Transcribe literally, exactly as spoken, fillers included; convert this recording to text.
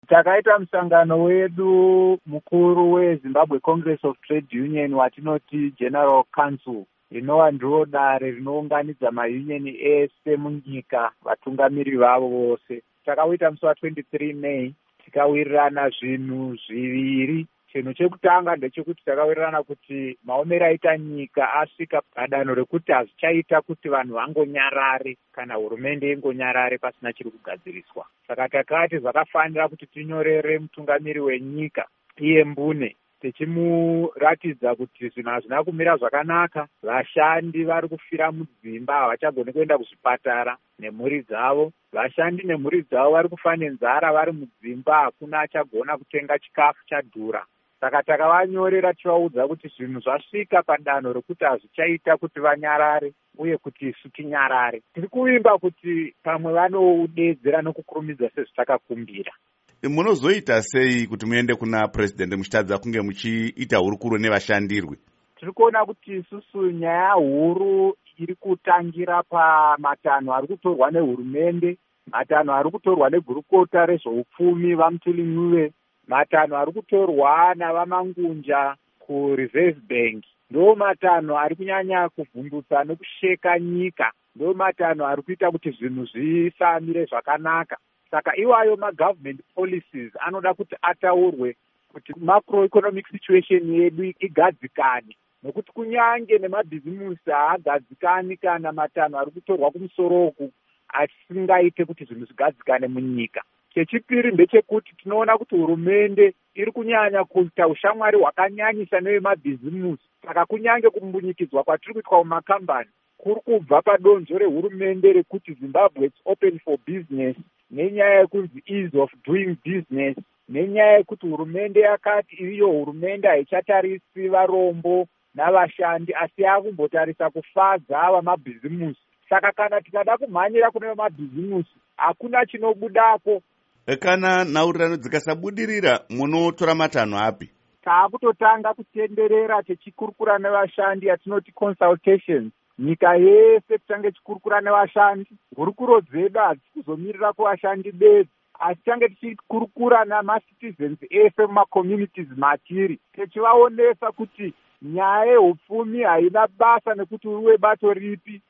Takaita musangano wedu mukuru weZimbabwe Congress of Trade Union watinoti General Council, rinova ndiro dare rinounganidza maunioni ese munyika, vatungamiri vavo vose. Takauita musi wa23 May, tikawirirana zvinhu zviviri. Chinhu chekutanga ndechekuti takawirirana kuti maomero aita nyika asvika padanho rekuti hazvichaita kuti vanhu vangonyarare kana hurumende ingonyarare pasina chiri kugadziriswa. Saka takati zvakafanira kuti tinyorere mutungamiri wenyika iye mbune, tichimuratidza kuti zvinhu hazvina kumira zvakanaka. Vashandi vari kufira mudzimba, havachagoni kuenda kuzvipatara nemhuri dzavo. Vashandi nemhuri dzavo vari kufa nenzara vari mudzimba, hakuna achagona kutenga chikafu chadhura. Saka takavanyorera tivaudza kuti zvinhu zvasvika padanho rekuti hazvichaita kuti vanyarare uye kuti isu tinyarare. Tiri kuvimba kuti pamwe vanoudedzera nokukurumidza sezvitakakumbira. Munozoita sei kuti muende kuna purezidendi muchitadza kunge muchiita hurukuro nevashandirwi? Tiri kuona kuti isusu nyaya huru iri kutangira pamatanho ari kutorwa nehurumende, matanho ari kutorwa negurukota rezveupfumi vaMutuli Nyuve, matanho ari kutorwa navaMangunja kuReserve Bank. Ndo matanho ari kunyanya kuvhundutsa nokusheka nyika, ndo matanho ari kuita kuti zvinhu zvisamire zvakanaka. Saka iwayo ma-government policies anoda kuti ataurwe kuti macroeconomic situation yedu igadzikane, nokuti kunyange nemabhizimusi haagadzikani kana matanho ari kutorwa kumusoroku asingaite kuti zvinhu zvigadzikane munyika. Chechipiri ndechekuti tinoona kuti hurumende iri kunyanya kuita ushamwari hwakanyanyisa nevemabhizimusi. Saka kunyange kumbunyikidzwa kwatiri kuitwa mumakambani kuri kubva padonzvo rehurumende rekuti Zimbabwe is open for business, nenyaya yekunzi ease of doing business, nenyaya yekuti hurumende yakati iyo hurumende haichatarisi varombo navashandi asi yakumbotarisa kufadza vamabhizimusi. Saka kana tikada kumhanyira kune vamabhizimusi hakuna chinobudako. Kana nhaurirano dzikasabudirira munotora matanho api? Taakutotanga kutenderera tichikurukura nevashandi yatinoti consultations. Nyika yese titange tichikurukura nevashandi. Hurukuro dzedu hadzisi kuzomirira kuvashandi bedzi, asi tange tichikurukura namacitizens ese mumacommunities matiri, tichivaonesa kuti nyaya yeupfumi haina basa nekuti uri webato ripi.